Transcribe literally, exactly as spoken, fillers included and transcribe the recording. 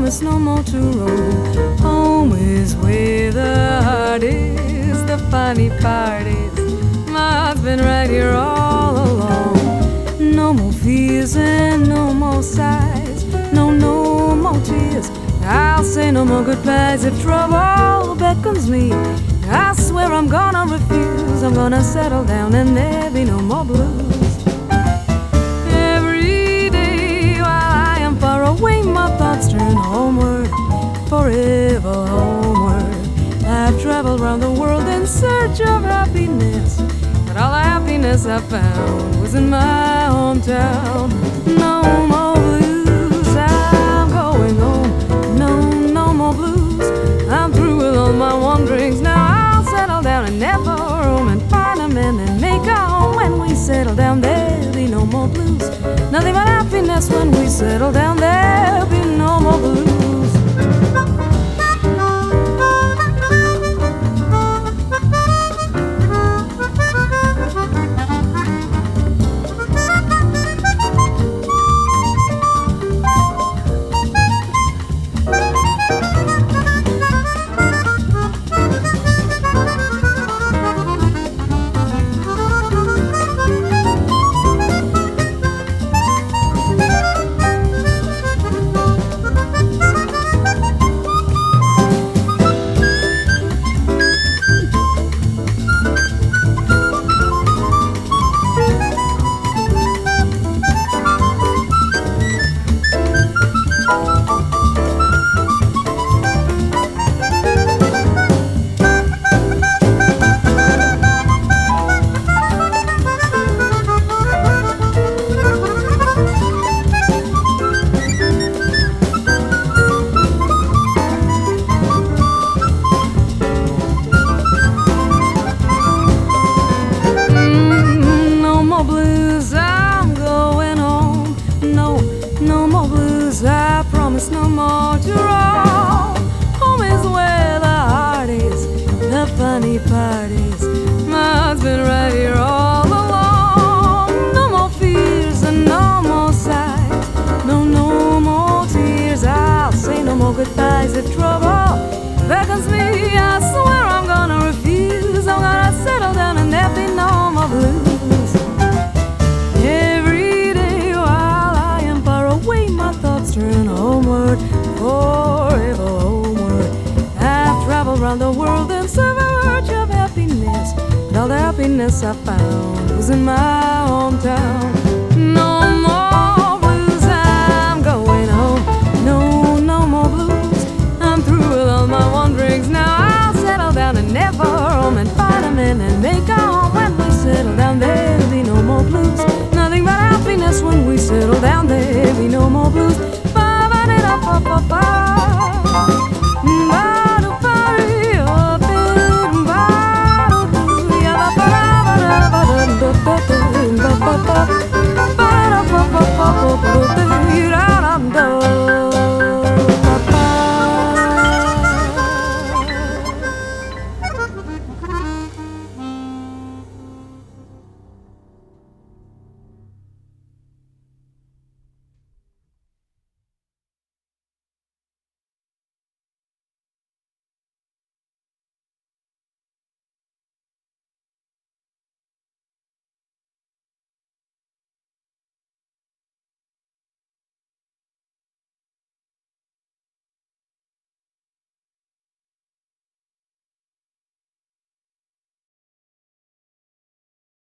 promise no more to roam. Home is where the heart is, the funny part is my heart's been right here all along. No more fears and no more sighs, no, no more tears. I'll say no more goodbyes if trouble beckons me. I swear I'm gonna refuse, I'm gonna settle down and there be no more blues. Every day while I am far away, my thoughts turn homeward, forever homeward. I've traveled around the world in search of happiness, but all the happiness I found was in my hometown. No more blues, I'm going home. No, no more blues, I'm through with all my wanderings. Now I'll settle down and never roam and find a man and make a home. When we settle down, there'll be no more blues. Nothing but happiness when we settle down, there'll be no more blues. I promise no more to roam. Home is where the heart is, the funny part is my heart's been right here all along. No more fears and no more sighs, no, no more tears. I'll say no more goodbyes if trouble beckons me. I swear I'm gonna refuse, I'm gonna settle down and there'll be no more blues. Turn homeward, forever homeward. I've traveled around the world in search of happiness, and all the happiness I found was in my hometown.